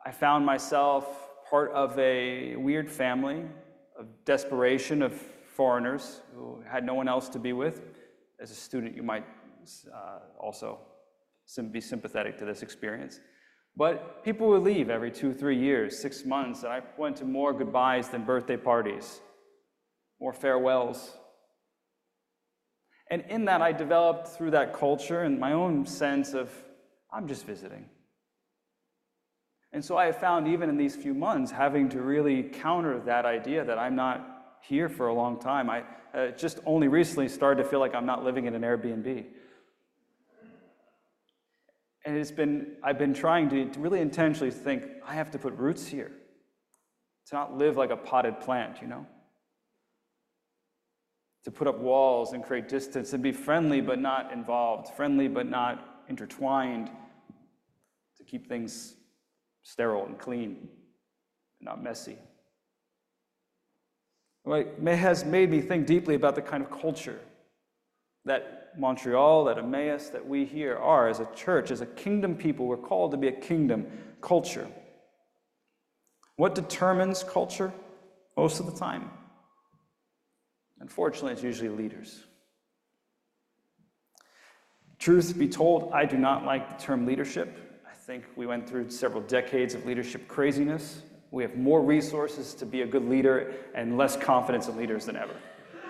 I found myself part of a weird family of desperation of foreigners who had no one else to be with. As a student, you might also be sympathetic to this experience. But people would leave every 2-3 years, 6 months, and I went to more goodbyes than birthday parties, more farewells. And in that, I developed through that culture and my own sense of, I'm just visiting. And so I have found, even in these few months, having to really counter that idea that I'm not here for a long time. I just only recently started to feel like I'm not living in an Airbnb. And I've been trying to really intentionally think, I have to put roots here, to not live like a potted plant, to put up walls and create distance and be friendly but not involved, friendly but not intertwined, to keep things sterile and clean and not messy. It has made me think deeply about the kind of culture that Montreal, that Emmaus, that we here are as a church, as a kingdom people. We're called to be a kingdom culture. What determines culture most of the time? Unfortunately, it's usually leaders. Truth be told, I do not like the term leadership. I think we went through several decades of leadership craziness. We have more resources to be a good leader and less confidence in leaders than ever.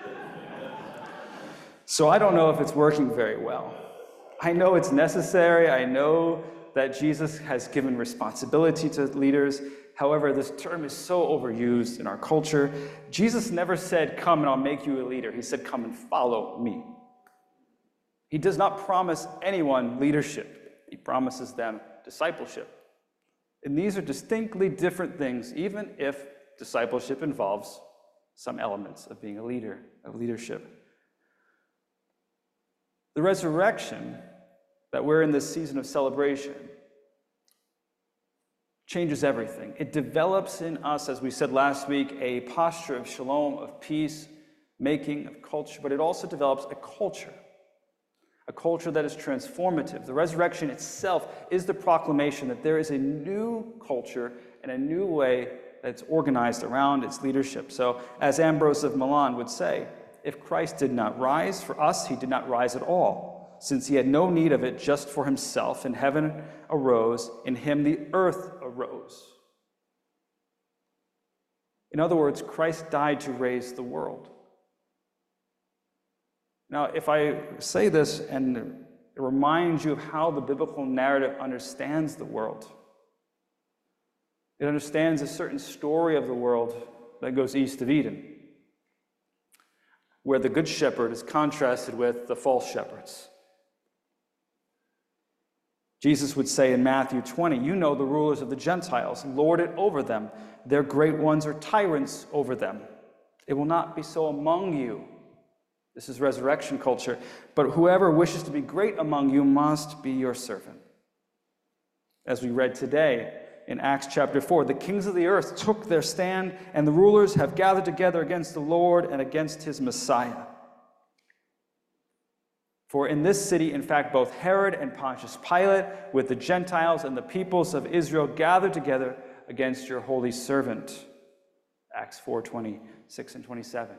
So I don't know if it's working very well. I know it's necessary. I know that Jesus has given responsibility to leaders. However, this term is so overused in our culture. Jesus never said, come and I'll make you a leader. He said, come and follow me. He does not promise anyone leadership. He promises them discipleship. And these are distinctly different things, even if discipleship involves some elements of being a leader, of leadership. The resurrection that we're in this season of celebration changes everything. It develops in us, as we said last week, a posture of shalom, of peace, making, of culture, but it also develops a culture that is transformative. The resurrection itself is the proclamation that there is a new culture and a new way that's organized around its leadership. So, as Ambrose of Milan would say, if Christ did not rise for us, he did not rise at all, since he had no need of it just for himself. And heaven arose, in him the earth arose. In other words, Christ died to raise the world. Now, if I say this and it reminds you of how the biblical narrative understands the world, it understands a certain story of the world that goes east of Eden, where the good shepherd is contrasted with the false shepherds. Jesus would say in Matthew 20, you know the rulers of the Gentiles, lord it over them. Their great ones are tyrants over them. It will not be so among you. This is resurrection culture. But whoever wishes to be great among you must be your servant. As we read today in Acts chapter 4, the kings of the earth took their stand, and the rulers have gathered together against the Lord and against his Messiah. For in this city, in fact, both Herod and Pontius Pilate, with the Gentiles and the peoples of Israel, gathered together against your holy servant. Acts 4:26 and 27.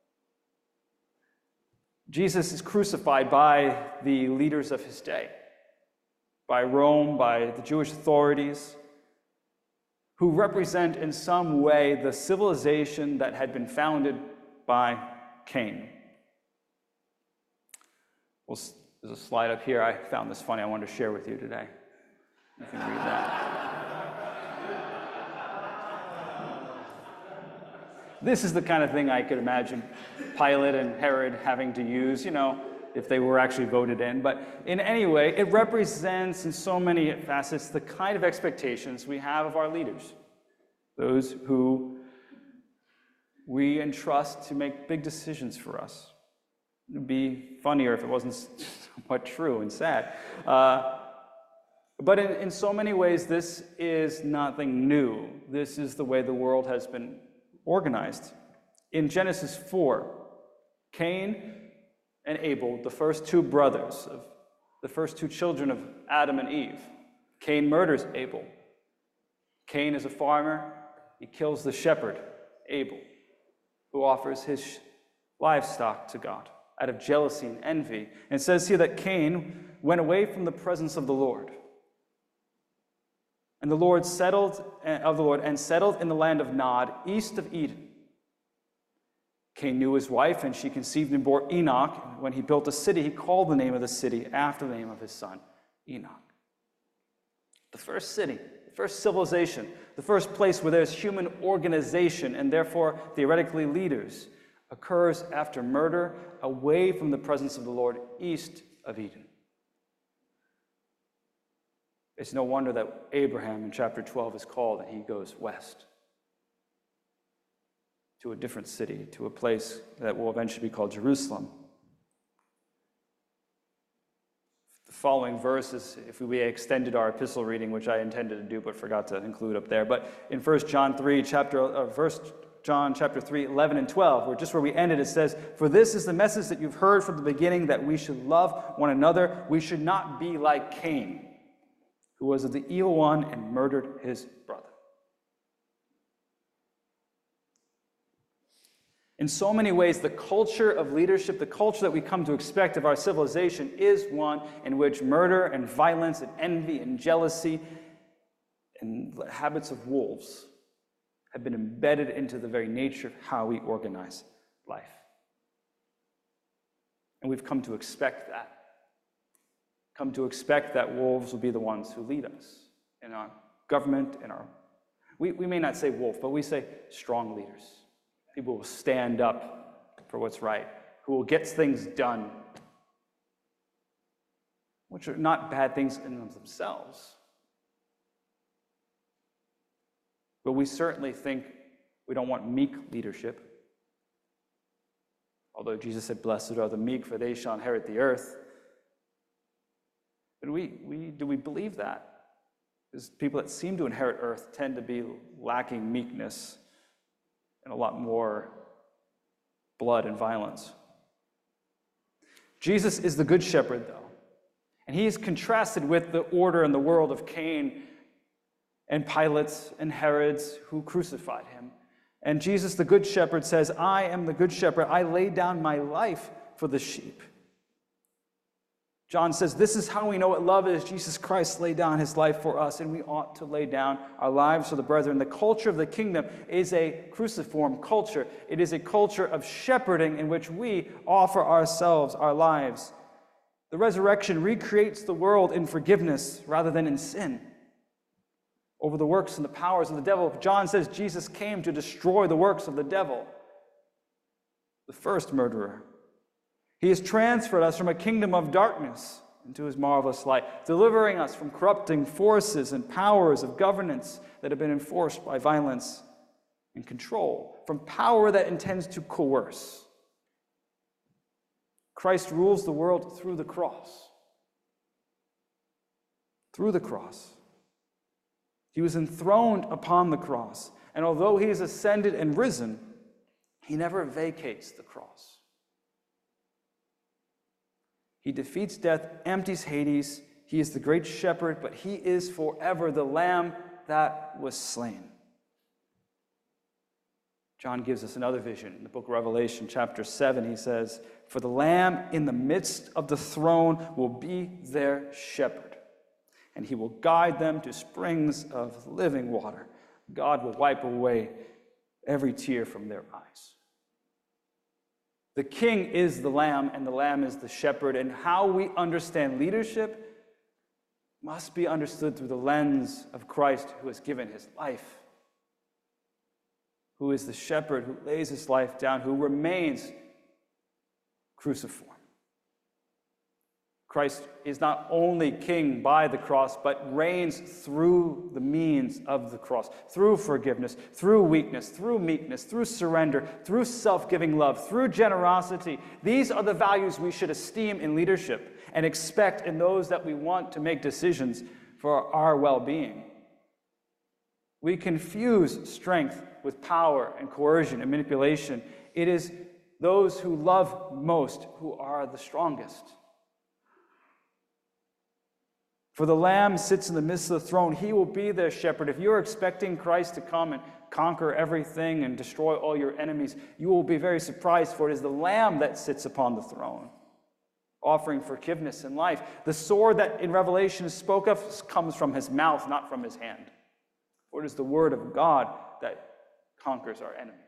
Jesus is crucified by the leaders of his day, by Rome, by the Jewish authorities, who represent in some way the civilization that had been founded by Cain. Well, there's a slide up here. I found this funny. I wanted to share with you today. You can read that. This is the kind of thing I could imagine Pilate and Herod having to use, if they were actually voted in. But in any way, it represents in so many facets the kind of expectations we have of our leaders, those who we entrust to make big decisions for us. It would be funnier if it wasn't somewhat true and sad. But in so many ways, this is nothing new. This is the way the world has been organized. In Genesis 4, Cain and Abel, the first two brothers, the first two children of Adam and Eve. Cain murders Abel. Cain is a farmer. He kills the shepherd, Abel, who offers his livestock to God out of jealousy and envy. And it says here that Cain went away from the presence of the Lord. And the Lord settled in the land of Nod, east of Eden. Cain knew his wife, and she conceived and bore Enoch. And when he built a city, he called the name of the city after the name of his son, Enoch. The first city, the first civilization, the first place where there's human organization and therefore theoretically leaders, occurs after murder away from the presence of the Lord, east of Eden. It's no wonder that Abraham in chapter 12 is called and he goes west to a different city, to a place that will eventually be called Jerusalem. The following verses, if we extended our epistle reading, which I intended to do but forgot to include up there, but in 1 John 3, chapter 3, 11 and 12, where we ended, it says, "For this is the message that you've heard from the beginning, that we should love one another. We should not be like Cain, who was of the evil one and murdered his brother." In so many ways, the culture of leadership, the culture that we come to expect of our civilization, is one in which murder and violence and envy and jealousy and habits of wolves have been embedded into the very nature of how we organize life. And we've come to expect that. Come to expect that wolves will be the ones who lead us in our government, we may not say wolf, but we say strong leaders. People who will stand up for what's right, who will get things done, which are not bad things in themselves. But we certainly think we don't want meek leadership. Although Jesus said, "Blessed are the meek, for they shall inherit the earth." But do we believe that? Because people that seem to inherit earth tend to be lacking meekness and a lot more blood and violence. Jesus is the good shepherd, though. And he is contrasted with the order and the world of Cain and Pilates and Herods who crucified him. And Jesus, the good shepherd, says, "I am the good shepherd. I lay down my life for the sheep." John says, this is how we know what love is. Jesus Christ laid down his life for us, and we ought to lay down our lives for the brethren. The culture of the kingdom is a cruciform culture. It is a culture of shepherding in which we offer ourselves, our lives. The resurrection recreates the world in forgiveness rather than in sin over the works and the powers of the devil. John says Jesus came to destroy the works of the devil, the first murderer. He has transferred us from a kingdom of darkness into his marvelous light, delivering us from corrupting forces and powers of governance that have been enforced by violence and control, from power that intends to coerce. Christ rules the world through the cross. Through the cross. He was enthroned upon the cross, and although he is ascended and risen, he never vacates the cross. He defeats death, empties Hades. He is the great shepherd, but he is forever the lamb that was slain. John gives us another vision. In the book of Revelation, chapter 7, he says, "For the Lamb in the midst of the throne will be their shepherd, and he will guide them to springs of living water. God will wipe away every tear from their eyes." The king is the lamb, and the lamb is the shepherd, and how we understand leadership must be understood through the lens of Christ, who has given his life, who is the shepherd, who lays his life down, who remains cruciform. Christ is not only king by the cross, but reigns through the means of the cross, through forgiveness, through weakness, through meekness, through surrender, through self-giving love, through generosity. These are the values we should esteem in leadership and expect in those that we want to make decisions for our well-being. We confuse strength with power and coercion and manipulation. It is those who love most who are the strongest. For the Lamb sits in the midst of the throne. He will be their shepherd. If you're expecting Christ to come and conquer everything and destroy all your enemies, you will be very surprised, for it is the Lamb that sits upon the throne, offering forgiveness and life. The sword that in Revelation is spoke of comes from his mouth, not from his hand. For it is the word of God that conquers our enemies.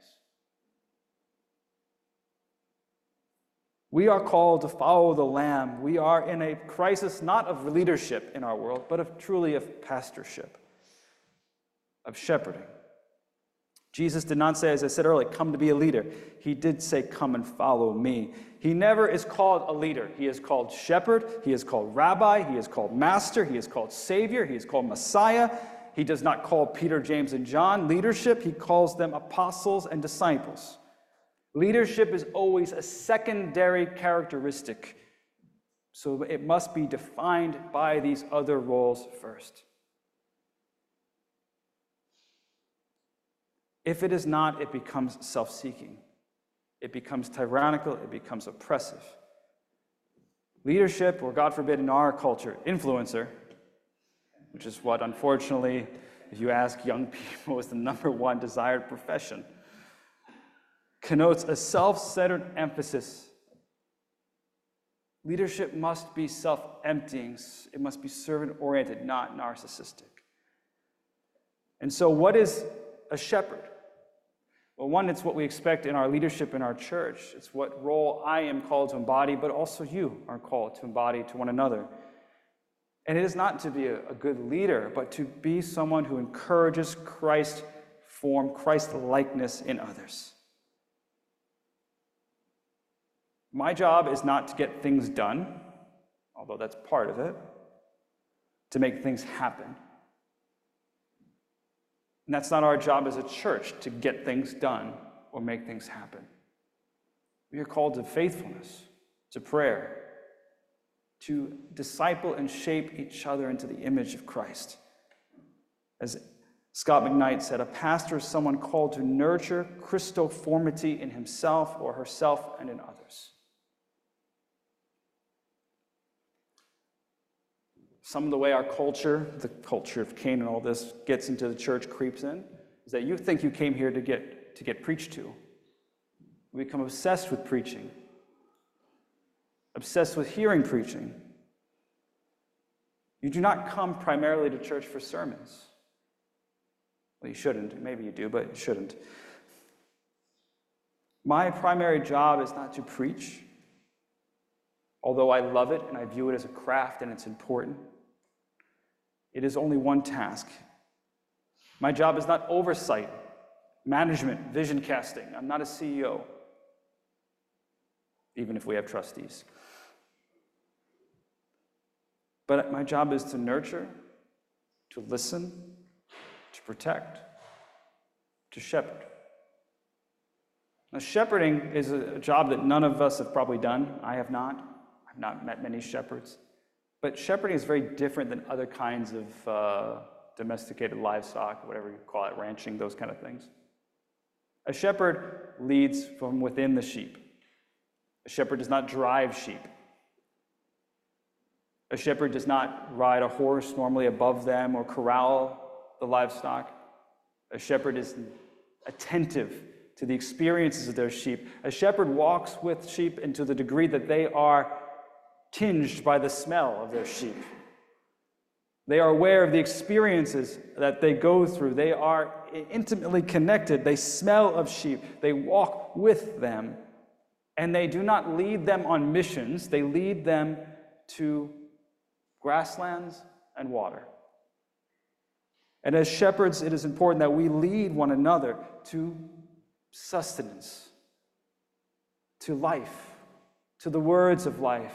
We are called to follow the Lamb. We are in a crisis not of leadership in our world, but of truly of pastorship, of shepherding. Jesus did not say, as I said earlier, come to be a leader. He did say, come and follow me. He never is called a leader. He is called shepherd. He is called rabbi. He is called master. He is called savior. He is called Messiah. He does not call Peter, James, and John leadership. He calls them apostles and disciples. Leadership is always a secondary characteristic, so it must be defined by these other roles first. If it is not, it becomes self-seeking. It becomes tyrannical. It becomes oppressive. Leadership, or God forbid in our culture, influencer, which is what, unfortunately, if you ask young people, is the number one desired profession, connotes a self-centered emphasis. Leadership must be self-emptying. It must be servant-oriented, not narcissistic. And so what is a shepherd? Well, one, it's what we expect in our leadership in our church. It's what role I am called to embody, but also you are called to embody to one another. And it is not to be a good leader, but to be someone who encourages Christ-likeness in others. My job is not to get things done, although that's part of it, to make things happen. And that's not our job as a church, to get things done or make things happen. We are called to faithfulness, to prayer, to disciple and shape each other into the image of Christ. As Scott McKnight said, a pastor is someone called to nurture Christoformity in himself or herself and in others. Some of the way our culture, the culture of Cain and all this, gets into the church, creeps in, is that you think you came here to get preached to. We become obsessed with preaching, obsessed with hearing preaching. You do not come primarily to church for sermons. Well, you shouldn't. Maybe you do, but you shouldn't. My primary job is not to preach, although I love it and I view it as a craft and it's important. It is only one task. My job is not oversight, management, vision casting. I'm not a CEO, even if we have trustees. But my job is to nurture, to listen, to protect, to shepherd. Now, shepherding is a job that none of us have probably done. I have not. I've not met many shepherds. But shepherding is very different than other kinds of domesticated livestock, whatever you call it, ranching, those kind of things. A shepherd leads from within the sheep. A shepherd does not drive sheep. A shepherd does not ride a horse normally above them or corral the livestock. A shepherd is attentive to the experiences of their sheep. A shepherd walks with sheep into the degree that they are tinged by the smell of their sheep. They are aware of the experiences that they go through. They are intimately connected. They smell of sheep. They walk with them. And they do not lead them on missions. They lead them to grasslands and water. And as shepherds, it is important that we lead one another to sustenance, to life, to the words of life.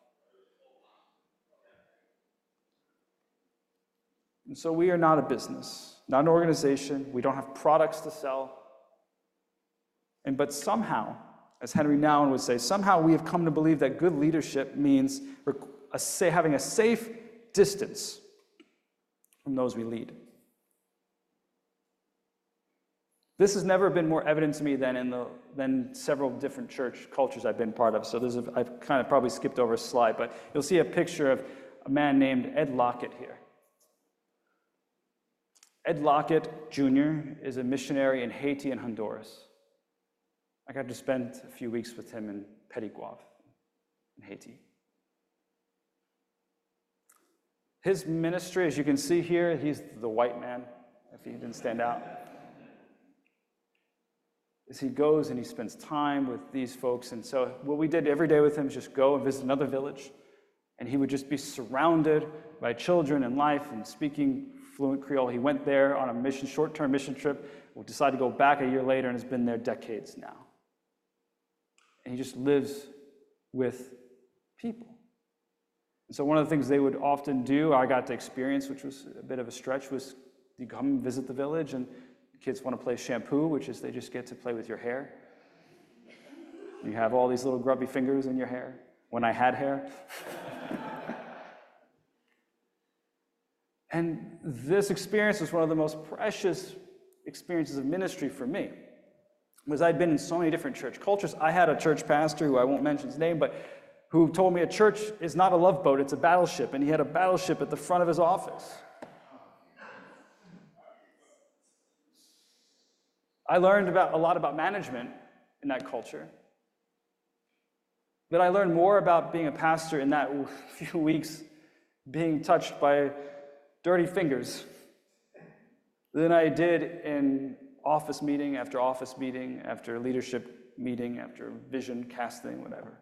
And so we are not a business, not an organization. We don't have products to sell. But somehow, as Henry Nouwen would say, somehow we have come to believe that good leadership means having a safe distance from those we lead. This has never been more evident to me than several different church cultures I've been part of. So I've kind of probably skipped over a slide, but you'll see a picture a man named Ed Lockett here. Ed Lockett Jr. is a missionary in Haiti and Honduras. I got to spend a few weeks with him in Petit Goâve in Haiti. His ministry, as you can see here, he's the white man, if he didn't stand out. As he goes and he spends time with these folks. And so what we did every day with him is just go and visit another village. And he would just be surrounded by children and life and speaking fluent Creole. He went there on a short-term mission trip, decided to go back a year later, and has been there decades now. And he just lives with people. And so one of the things they would often do, I got to experience, which was a bit of a stretch, was you come and visit the village, and the kids want to play shampoo, which is they just get to play with your hair. You have all these little grubby fingers in your hair, when I had hair. And this experience was one of the most precious experiences of ministry for me, because I'd been in so many different church cultures. I had a church pastor, who I won't mention his name, but who told me a church is not a love boat, it's a battleship, and he had a battleship at the front of his office. I learned a lot about management in that culture, but I learned more about being a pastor in that few weeks, being touched by dirty fingers, than I did in office meeting after leadership meeting, after vision casting, whatever.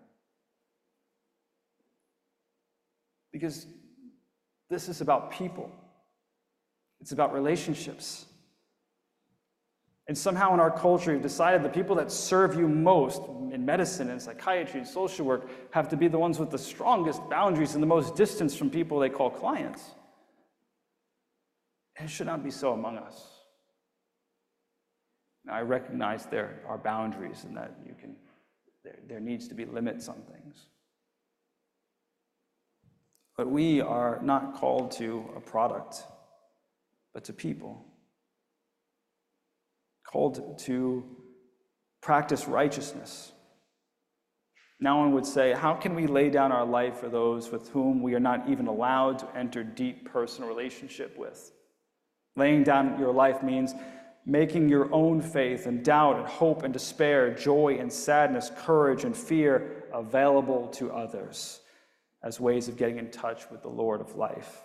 Because this is about people. It's about relationships. And somehow in our culture, we've decided the people that serve you most in medicine and psychiatry and social work have to be the ones with the strongest boundaries and the most distance from people they call clients. And it should not be so among us. Now, I recognize there are boundaries and that there needs to be limits on things. But we are not called to a product, but to people. Called to practice righteousness. Now one would say, how can we lay down our life for those with whom we are not even allowed to enter deep personal relationship with? Laying down your life means making your own faith and doubt and hope and despair, joy and sadness, courage and fear available to others as ways of getting in touch with the Lord of life.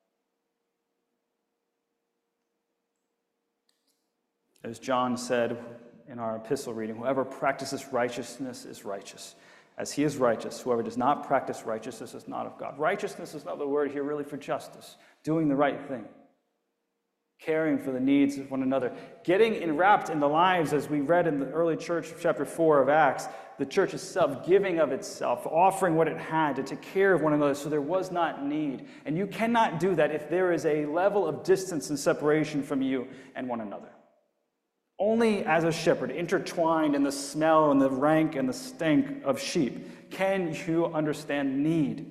As John said in our epistle reading, whoever practices righteousness is righteous, as he is righteous. Whoever does not practice righteousness is not of God. Righteousness is not the word here really for justice, doing the right thing, caring for the needs of one another, getting enwrapped in the lives, as we read in the early church, chapter 4 of Acts, the church itself giving of itself, offering what it had to take care of one another so there was not need. And you cannot do that if there is a level of distance and separation from you and one another. Only as a shepherd, intertwined in the smell and the rank and the stink of sheep, can you understand need.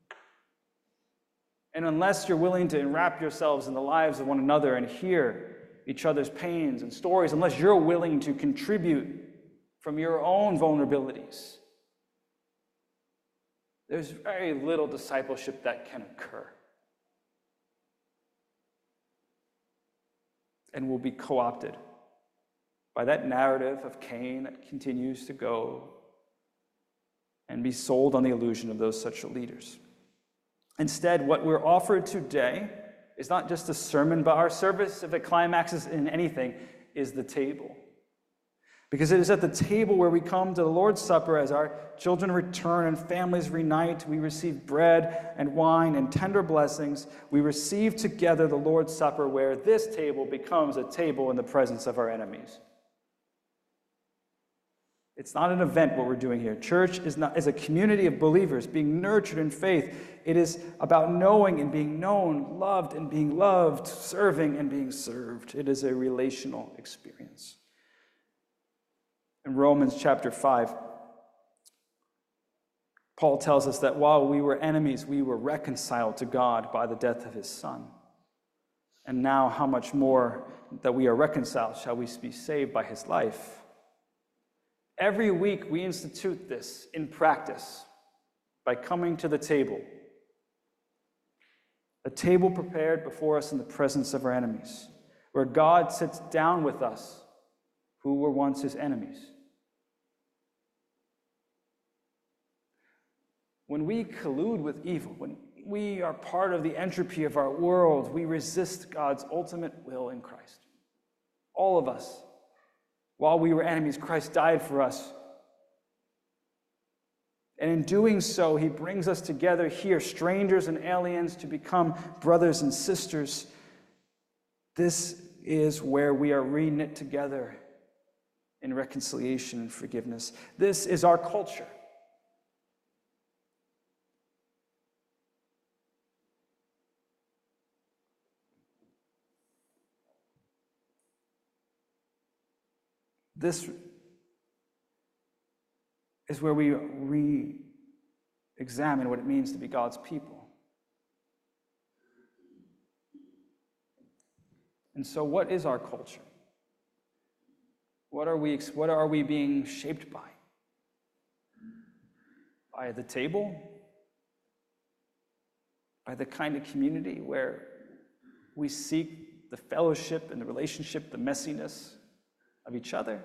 And unless you're willing to enwrap yourselves in the lives of one another and hear each other's pains and stories, unless you're willing to contribute from your own vulnerabilities, there's very little discipleship that can occur. And will be co-opted by that narrative of Cain that continues to go and be sold on the illusion of those such leaders. Instead, what we're offered today is not just a sermon, but our service, if it climaxes in anything, is the table. Because it is at the table where we come to the Lord's Supper as our children return and families reunite. We receive bread and wine and tender blessings. We receive together the Lord's Supper, where this table becomes a table in the presence of our enemies. It's not an event what we're doing here. Church is a community of believers being nurtured in faith. It is about knowing and being known, loved and being loved, serving and being served. It is a relational experience. In Romans chapter 5, Paul tells us that while we were enemies, we were reconciled to God by the death of his Son. And now how much more that we are reconciled shall we be saved by his life. Every week we institute this in practice by coming to the table a table prepared before us in the presence of our enemies, where God sits down with us who were once his enemies. When we collude with evil, when we are part of the entropy of our world, we resist God's ultimate will in Christ. All of us. While we were enemies, Christ died for us. And in doing so, he brings us together here, strangers and aliens, to become brothers and sisters. This is where we are reknit together in reconciliation and forgiveness. This is our culture. This is where we re-examine what it means to be God's people. And so what is our culture? What are we being shaped by? By the table? By the kind of community where we seek the fellowship and the relationship, the messiness of each other?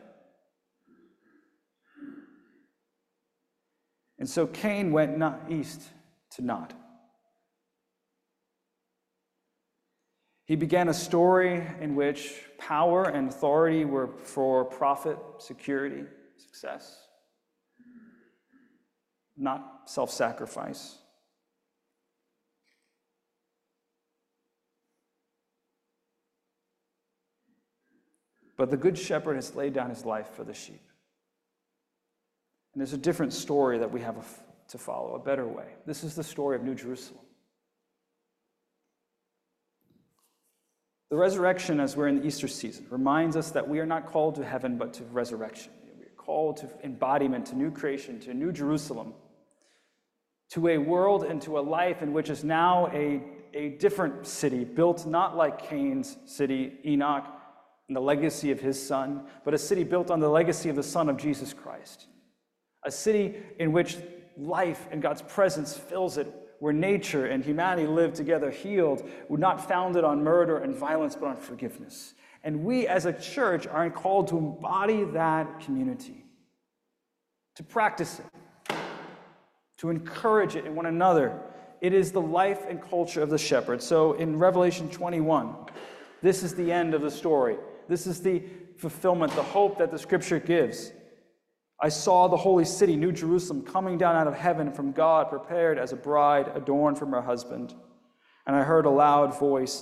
And so Cain went not east to Nod. He began a story in which power and authority were for profit, security, success, not self-sacrifice. But the Good Shepherd has laid down his life for the sheep. And there's a different story that we have to follow, a better way. This is the story of New Jerusalem. The resurrection, as we're in the Easter season, reminds us that we are not called to heaven, but to resurrection. We are called to embodiment, to new creation, to New Jerusalem, to a world and to a life in which is now a different city, built not like Cain's city, Enoch, and the legacy of his son, but a city built on the legacy of the Son of Jesus Christ. A city in which life and God's presence fills it, where nature and humanity live together healed, not founded on murder and violence, but on forgiveness. And we as a church are called to embody that community, to practice it, to encourage it in one another. It is the life and culture of the shepherd. So in Revelation 21, this is the end of the story. This is the fulfillment, the hope that the scripture gives. I saw the holy city, New Jerusalem, coming down out of heaven from God, prepared as a bride adorned for her husband. And I heard a loud voice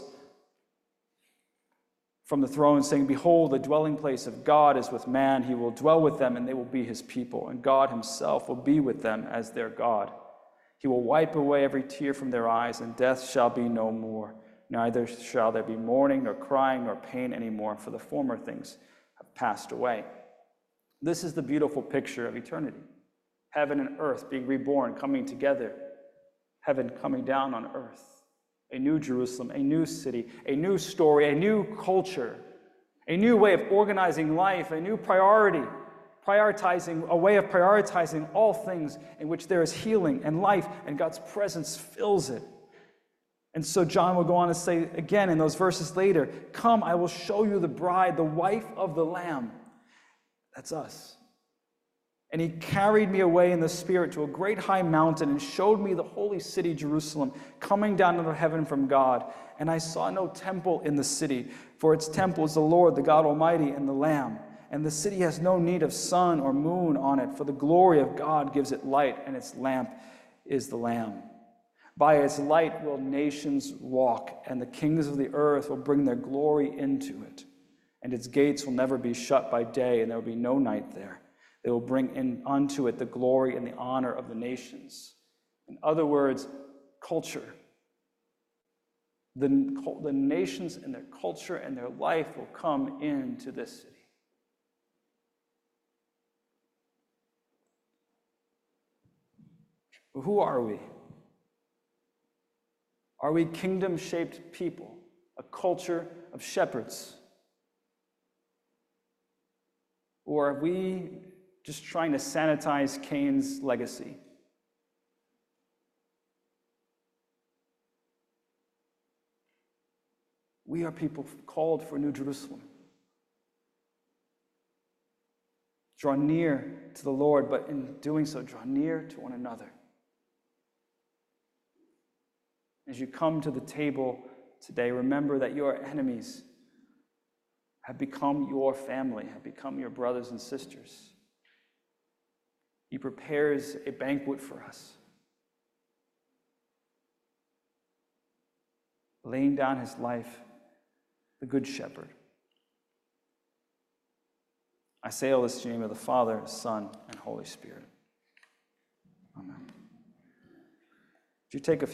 from the throne saying, "Behold, the dwelling place of God is with man. He will dwell with them, and they will be his people. And God himself will be with them as their God. He will wipe away every tear from their eyes, and death shall be no more. Neither shall there be mourning, nor crying, nor pain anymore, for the former things have passed away." This is the beautiful picture of eternity. Heaven and earth being reborn, coming together. Heaven coming down on earth. A new Jerusalem, a new city, a new story, a new culture, a new way of organizing life, a new priority, a way of prioritizing all things in which there is healing and life, and God's presence fills it. And so John will go on to say again in those verses later, "Come, I will show you the bride, the wife of the Lamb." That's us. "And he carried me away in the Spirit to a great high mountain and showed me the holy city, Jerusalem, coming down out of heaven from God. And I saw no temple in the city, for its temple is the Lord, the God Almighty, and the Lamb. And the city has no need of sun or moon on it, for the glory of God gives it light, and its lamp is the Lamb. By its light will nations walk, and the kings of the earth will bring their glory into it. And its gates will never be shut by day, and there will be no night there. They will bring in unto it the glory and the honor of the nations." In other words, culture. The nations and their culture and their life will come into this city. Who are we? Are we kingdom-shaped people, a culture of shepherds? Or are we just trying to sanitize Cain's legacy? We are people called for a new Jerusalem. Draw near to the Lord, but in doing so, draw near to one another. As you come to the table today, remember that your enemies have become your family, have become your brothers and sisters. He prepares a banquet for us, laying down his life, the Good Shepherd. I say all this in the name of the Father, Son, and Holy Spirit. Amen. Would you take a